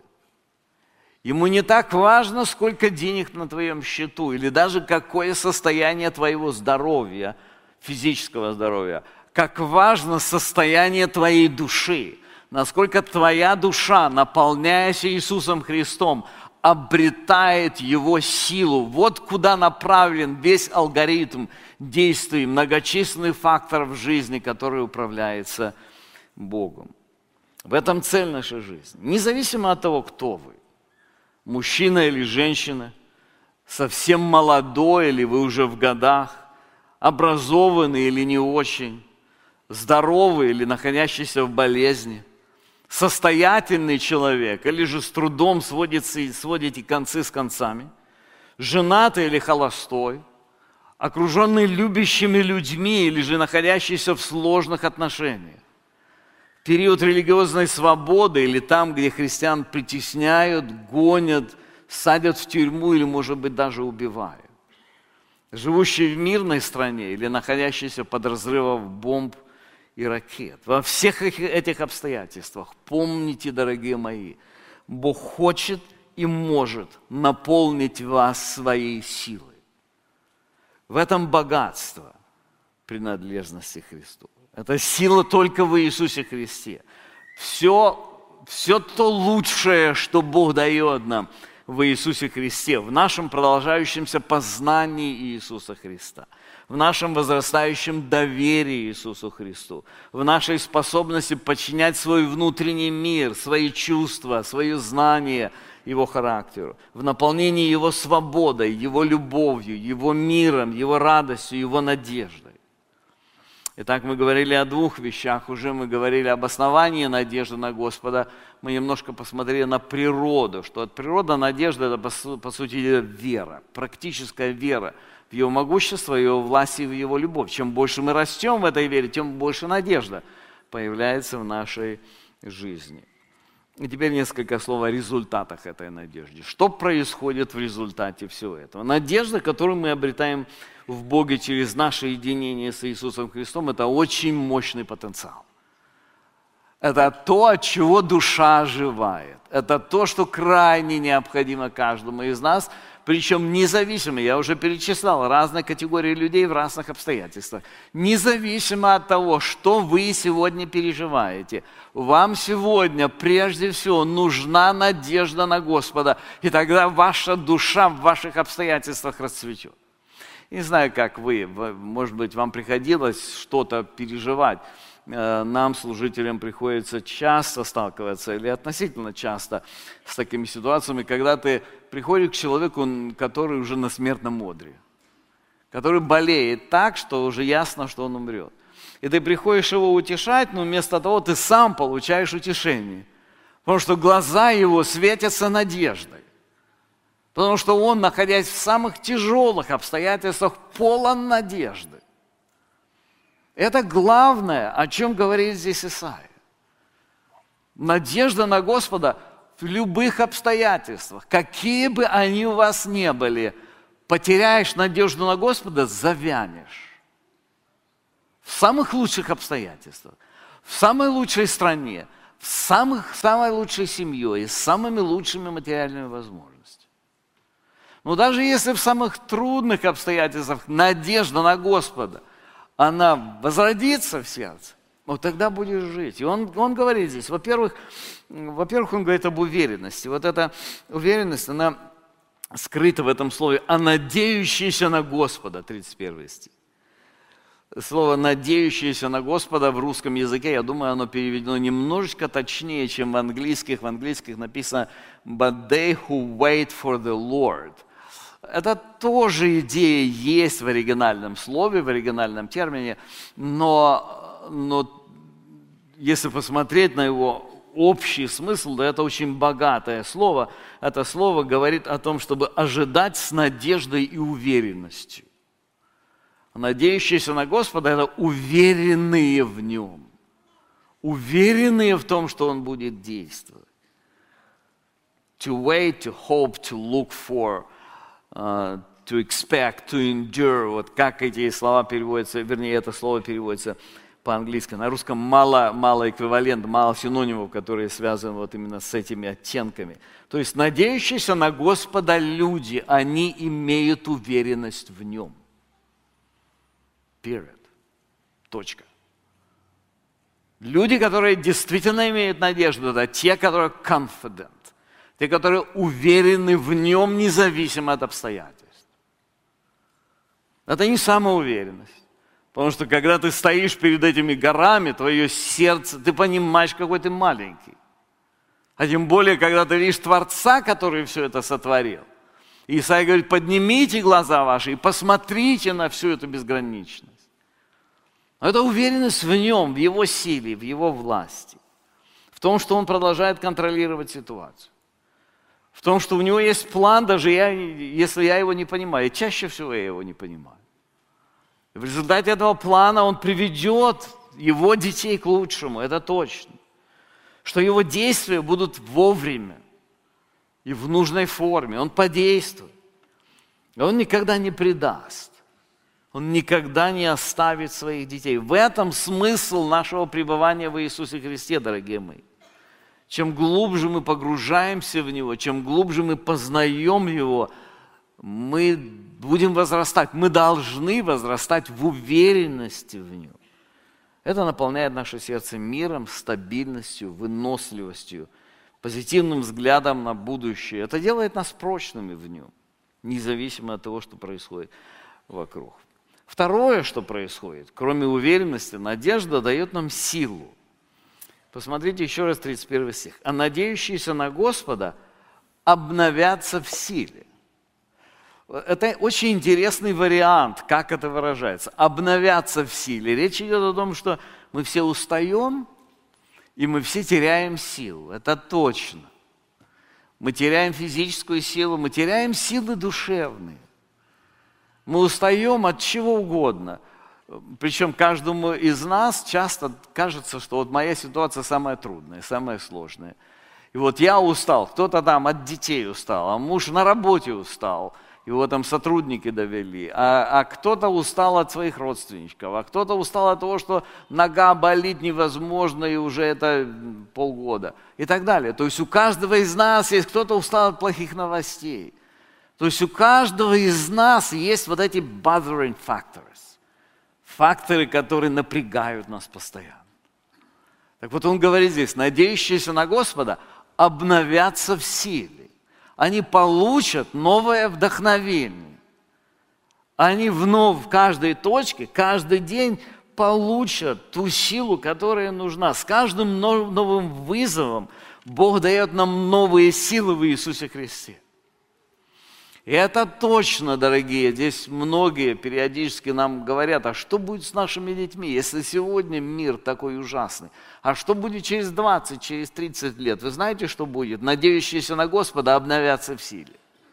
Ему не так важно, сколько денег на твоем счету, или даже какое состояние твоего здоровья, физического здоровья, как важно состояние твоей души, насколько твоя душа, наполняясь Иисусом Христом, обретает Его силу. Вот куда направлен весь алгоритм действий многочисленных факторов жизни, который управляется Богом. В этом цель нашей жизни. Независимо от того, кто вы, мужчина или женщина, совсем молодой или вы уже в годах, образованный или не очень, здоровый или находящийся в болезни, состоятельный человек или же с трудом сводите, сводите концы с концами, женатый или холостой, окруженный любящими людьми или же находящийся в сложных отношениях, период религиозной свободы или там, где христиан притесняют, гонят, садят в тюрьму или, может быть, даже убивают. Живущий в мирной стране или находящийся под разрывом бомб и ракет. Во всех этих обстоятельствах помните, дорогие мои, Бог хочет и может наполнить вас своей силой. В этом богатство принадлежности Христу. Это сила только в Иисусе Христе. Все, все то лучшее, что Бог дает нам, в Иисусе Христе, в нашем продолжающемся познании Иисуса Христа, в нашем возрастающем доверии Иисусу Христу, в нашей способности подчинять свой внутренний мир, свои чувства, свое знание Его характеру, в наполнении Его свободой, Его любовью, Его миром, Его радостью, Его надеждой. Итак, мы говорили о двух вещах, уже мы говорили об основании надежды на Господа, мы немножко посмотрели на природу, что от природы надежда – это, по, по сути, вера, практическая вера в Его могущество, в Его власть и в Его любовь. Чем больше мы растем в этой вере, тем больше надежда появляется в нашей жизни. И теперь несколько слов о результатах этой надежды. Что происходит в результате всего этого? Надежда, которую мы обретаем в Боге через наше единение с Иисусом Христом, это очень мощный потенциал. Это то, от чего душа оживает. Это то, что крайне необходимо каждому из нас, причем независимо, я уже перечислял разные категории людей в разных обстоятельствах, независимо от того, что вы сегодня переживаете, вам сегодня прежде всего нужна надежда на Господа, и тогда ваша душа в ваших обстоятельствах расцветет. Не знаю, как вы, может быть, вам приходилось что-то переживать. Нам, служителям, приходится часто сталкиваться или относительно часто с такими ситуациями, когда ты приходишь к человеку, который уже на смертном одре, который болеет так, что уже ясно, что он умрет. И ты приходишь его утешать, но вместо того ты сам получаешь утешение, потому что глаза его светятся надеждой, потому что он, находясь в самых тяжелых обстоятельствах, полон надежды. Это главное, о чем говорит здесь Исаия. Надежда на Господа в любых обстоятельствах, какие бы они у вас ни были, потеряешь надежду на Господа, завянешь. В самых лучших обстоятельствах, в самой лучшей стране, в самых, самой лучшей семье, с самыми лучшими материальными возможностями. Но даже если в самых трудных обстоятельствах надежда на Господа, она возродится в сердце, вот тогда будешь жить. И он, он говорит здесь, во-первых, во-первых, он говорит об уверенности. Вот эта уверенность, она скрыта в этом слове «а надеющийся на Господа», тридцать первый стих. Слово «надеющийся на Господа» в русском языке, я думаю, оно переведено немножечко точнее, чем в английских. В английских написано «but they who wait for the Lord». Это тоже идея есть в оригинальном слове, в оригинальном термине, но, но если посмотреть на его общий смысл, да, это очень богатое слово. Это слово говорит о том, чтобы ожидать с надеждой и уверенностью. Надеющиеся на Господа – это уверенные в Нем, уверенные в том, что Он будет действовать. To wait, to hope, to look for – Uh, to expect, to endure, вот как эти слова переводятся, вернее, это слово переводится по-английски. На русском мало, мало эквивалент, мало синонимов, которые связаны вот именно с этими оттенками. То есть надеющиеся на Господа люди, они имеют уверенность в Нем. Period. Точка. Люди, которые действительно имеют надежду, это те, которые confident. Те, которые уверены в Нем, независимо от обстоятельств. Это не самоуверенность. Потому что когда ты стоишь перед этими горами, твое сердце, ты понимаешь, какой ты маленький. А тем более, когда ты видишь Творца, который все это сотворил. И Исаия говорит, поднимите глаза ваши и посмотрите на всю эту безграничность. Это уверенность в Нем, в Его силе, в Его власти. В том, что Он продолжает контролировать ситуацию. В том, что у него есть план, даже я, если я его не понимаю. И чаще всего я его не понимаю. И в результате этого плана он приведет его детей к лучшему, это точно. Что его действия будут вовремя и в нужной форме. Он подействует. И он никогда не предаст. Он никогда не оставит своих детей. В этом смысл нашего пребывания в Иисусе Христе, дорогие мои. Чем глубже мы погружаемся в Него, чем глубже мы познаем Его, мы будем возрастать. Мы должны возрастать в уверенности в Нем. Это наполняет наше сердце миром, стабильностью, выносливостью, позитивным взглядом на будущее. Это делает нас прочными в нем, независимо от того, что происходит вокруг. Второе, что происходит, кроме уверенности, надежда дает нам силу. Посмотрите еще раз тридцать первый стих. «А надеющиеся на Господа обновятся в силе». Это очень интересный вариант, как это выражается. Обновятся в силе. Речь идет о том, что мы все устаем, и мы все теряем силу. Это точно. Мы теряем физическую силу, мы теряем силы душевные. Мы устаем от чего угодно. Причем каждому из нас часто кажется, что вот моя ситуация самая трудная, самая сложная. И вот я устал, кто-то там от детей устал, а муж на работе устал. Его там сотрудники довели, а, а кто-то устал от своих родственников, а кто-то устал от того, что нога болит невозможно, и уже это полгода, и так далее. То есть у каждого из нас есть кто-то устал от плохих новостей. То есть у каждого из нас есть вот эти bothering factors, факторы, которые напрягают нас постоянно. Так вот он говорит здесь, надеющиеся на Господа обновятся в силе. Они получат новое вдохновение. Они вновь в каждой точке, каждый день получат ту силу, которая нужна. С каждым новым вызовом Бог дает нам новые силы в Иисусе Христе. И это точно, дорогие, здесь многие периодически нам говорят, а что будет с нашими детьми, если сегодня мир такой ужасный? А что будет через двадцать, через тридцать лет? Вы знаете, что будет? Надеющиеся на Господа обновятся в силе.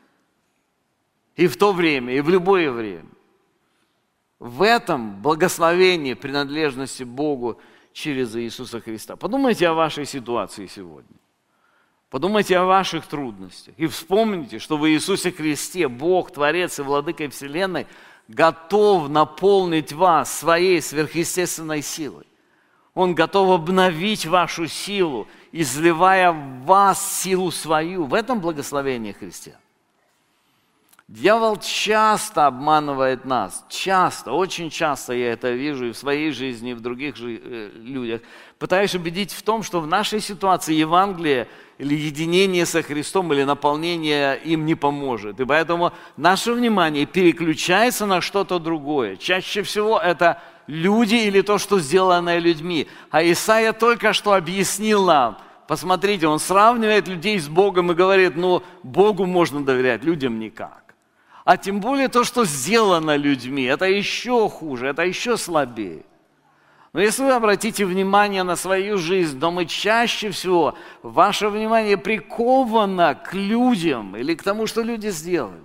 И в то время, и в любое время. В этом благословении принадлежности Богу через Иисуса Христа. Подумайте о вашей ситуации сегодня. Подумайте о ваших трудностях и вспомните, что в Иисусе Христе Бог, Творец и Владыка Вселенной, готов наполнить вас своей сверхъестественной силой. Он готов обновить вашу силу, изливая в вас силу свою. В этом благословение христиан. Дьявол часто обманывает нас, часто, очень часто я это вижу и в своей жизни, и в других же людях, пытаюсь убедить в том, что в нашей ситуации Евангелие или единение со Христом, или наполнение им не поможет. И поэтому наше внимание переключается на что-то другое. Чаще всего это люди или то, что сделано людьми. А Исаия только что объяснил нам, посмотрите, он сравнивает людей с Богом и говорит, ну, Богу можно доверять, людям никак. А тем более то, что сделано людьми, это еще хуже, это еще слабее. Но если вы обратите внимание на свою жизнь, то мы чаще всего, ваше внимание приковано к людям или к тому, что люди сделали.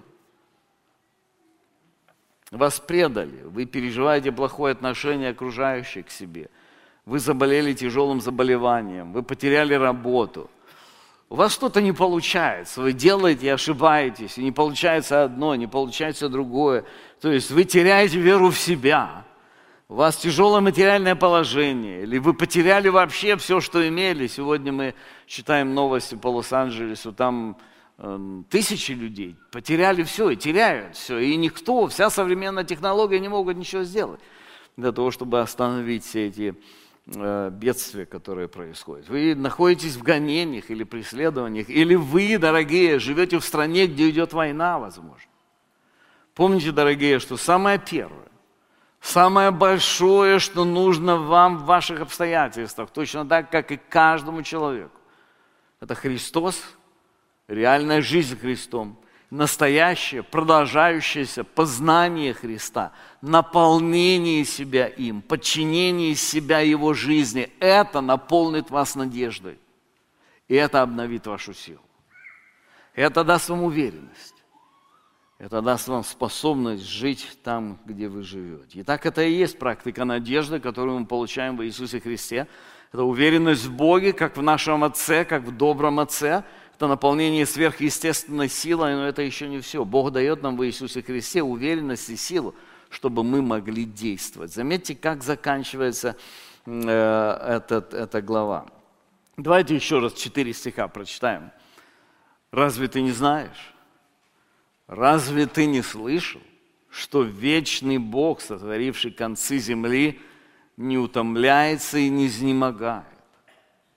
Вас предали, вы переживаете плохое отношение окружающих к себе, вы заболели тяжелым заболеванием, вы потеряли работу. У вас что-то не получается, вы делаете и ошибаетесь, и не получается одно, не получается другое. То есть вы теряете веру в себя, у вас тяжелое материальное положение, или вы потеряли вообще все, что имели. Сегодня мы читаем новости по Лос-Анджелесу, там э, тысячи людей потеряли все и теряют все, и никто, вся современная технология не могут ничего сделать для того, чтобы остановить все эти бедствия, которые происходят. Вы находитесь в гонениях или преследованиях, или вы, дорогие, живете в стране, где идет война, возможно. Помните, дорогие, что самое первое, самое большое, что нужно вам в ваших обстоятельствах, точно так, как и каждому человеку, это Христос, реальная жизнь Христом, настоящее, продолжающееся познание Христа, наполнение себя им, подчинение себя Его жизни, это наполнит вас надеждой. И это обновит вашу силу. Это даст вам уверенность. Это даст вам способность жить там, где вы живете. Итак, это и есть практика надежды, которую мы получаем в Иисусе Христе. Это уверенность в Боге, как в нашем Отце, как в добром Отце. Это наполнение сверхъестественной силой, но это еще не все. Бог дает нам в Иисусе Христе уверенность и силу, чтобы мы могли действовать. Заметьте, как заканчивается э, этот, эта глава. Давайте еще раз четыре стиха прочитаем. «Разве ты не знаешь? Разве ты не слышал, что вечный Бог, сотворивший концы земли, не утомляется и не изнемогает?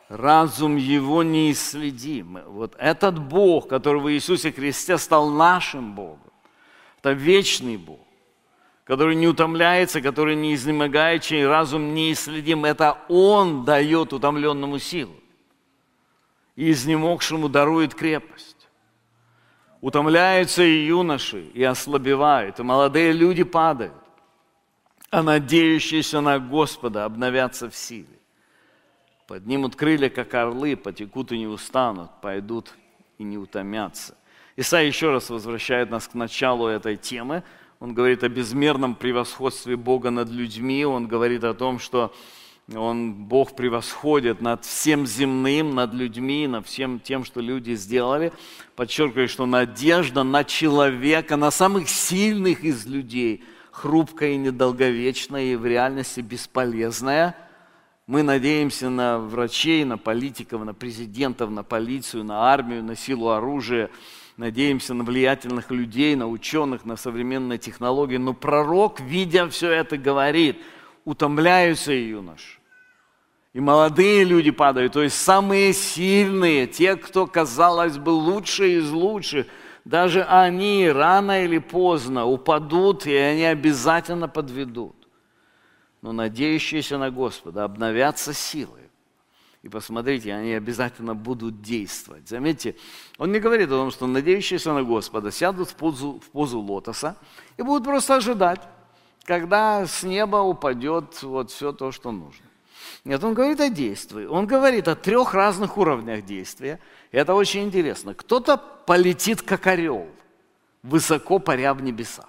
разум его неисследим. Вот этот Бог, который в Иисусе Христе стал нашим Богом, это вечный Бог, который не утомляется, который не изнемогает, чей разум неисследим. Это Он дает утомленному силу, и изнемогшему дарует крепость. Утомляются и юноши, и ослабевают, и молодые люди падают, а надеющиеся на Господа обновятся в силе. Поднимут крылья, как орлы, потекут и не устанут, пойдут и не утомятся. Исайя еще раз возвращает нас к началу этой темы. Он говорит о безмерном превосходстве Бога над людьми. Он говорит о том, что Он, Бог превосходит над всем земным, над людьми, над всем тем, что люди сделали. Подчеркиваю, что надежда на человека, на самых сильных из людей, хрупкая и недолговечная, и в реальности бесполезная. Мы надеемся на врачей, на политиков, на президентов, на полицию, на армию, на силу оружия. Надеемся на влиятельных людей, на ученых, на современные технологии. Но пророк, видя все это, говорит: утомляются и юноши, и молодые люди падают, то есть самые сильные, те, кто, казалось бы, лучшие из лучших, даже они рано или поздно упадут, и они обязательно подведут. Но надеющиеся на Господа обновятся силой. И посмотрите, они обязательно будут действовать. Заметьте, он не говорит о том, что надеющиеся на Господа сядут в позу, в позу лотоса и будут просто ожидать, когда с неба упадет вот все то, что нужно. Нет, он говорит о действии. Он говорит о трех разных уровнях действия. И это очень интересно. Кто-то полетит, как орел, высоко паря в небесах.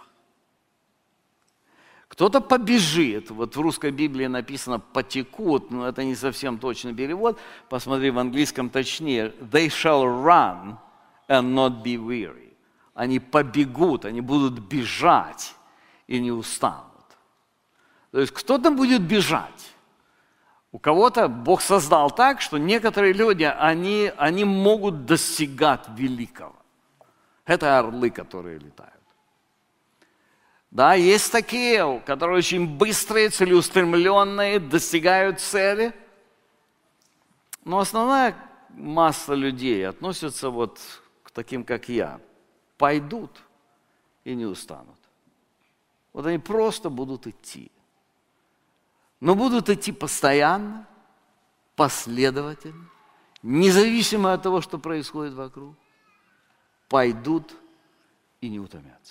Кто-то побежит. Вот в русской Библии написано «потекут», но это не совсем точный перевод. Посмотри, в английском точнее. «They shall run and not be weary». Они побегут, они будут бежать и не устанут. То есть кто-то будет бежать. У кого-то Бог создал так, что некоторые люди, они, они могут достигать великого. Это орлы, которые летают. Да, есть такие, которые очень быстрые, целеустремленные, достигают цели. Но основная масса людей относится вот к таким, как я. Пойдут и не устанут. Вот они просто будут идти. Но будут идти постоянно, последовательно, независимо от того, что происходит вокруг. Пойдут и не утомятся.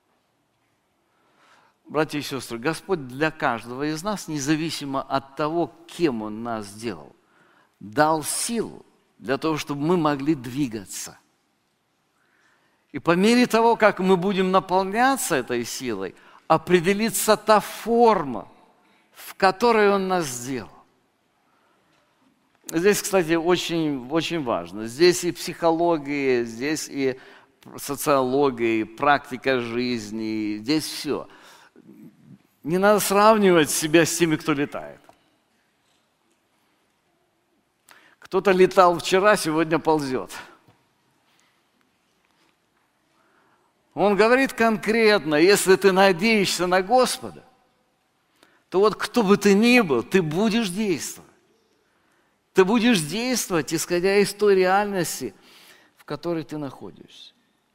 Братья и сестры, Господь для каждого из нас, независимо от того, кем Он нас сделал, дал силу для того, чтобы мы могли двигаться. И по мере того, как мы будем наполняться этой силой, определится та форма, в которой Он нас сделал. Здесь, кстати, очень, очень важно. Здесь и психология, здесь и социология, и практика жизни, здесь все. Не надо сравнивать себя с теми, кто летает. Кто-то летал вчера, сегодня ползет. Он говорит конкретно: если ты надеешься на Господа, то вот кто бы ты ни был, ты будешь действовать. Ты будешь действовать, исходя из той реальности, в которой ты находишься.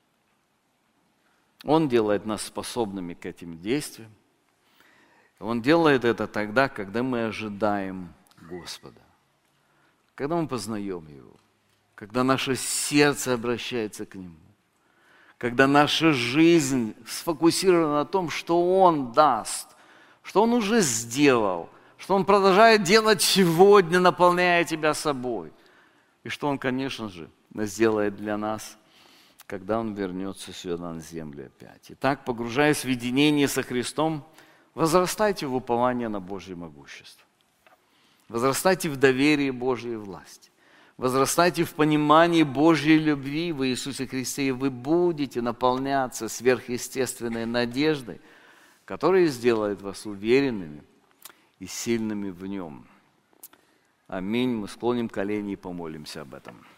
Он делает нас способными к этим действиям. Он делает это тогда, когда мы ожидаем Господа, когда мы познаем Его, когда наше сердце обращается к Нему, когда наша жизнь сфокусирована на том, что Он даст, что Он уже сделал, что Он продолжает делать сегодня, наполняя тебя собой, и что Он, конечно же, сделает для нас, когда Он вернется сюда на землю опять. Итак, погружаясь в единение со Христом, возрастайте в уповании на Божье могущество. Возрастайте в доверии Божьей власти. Возрастайте в понимании Божьей любви в Иисусе Христе, и вы будете наполняться сверхъестественной надеждой, которая сделает вас уверенными и сильными в Нем. Аминь. Мы склоним колени и помолимся об этом.